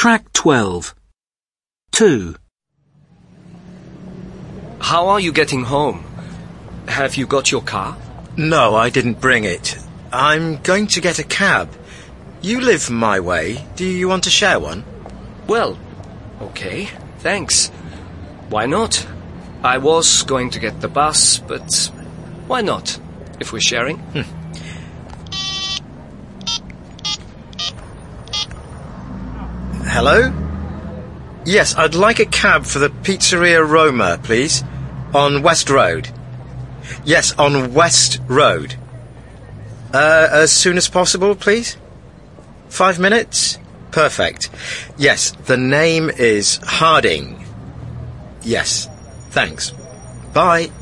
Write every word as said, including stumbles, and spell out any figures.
Track twelve. two. How are you getting home? Have you got your car? No, I didn't bring it. I'm going to get a cab. You live my way. Do you want to share one? Well, okay, thanks. Why not? I was going to get the bus, but why not, if we're sharing? Hmm. Hello? Yes, I'd like a cab for the Pizzeria Roma, please. On West Road. Yes, on West Road. Uh, as soon as possible, please? Five minutes? Perfect. Yes, the name is Harding. Yes, thanks. Bye.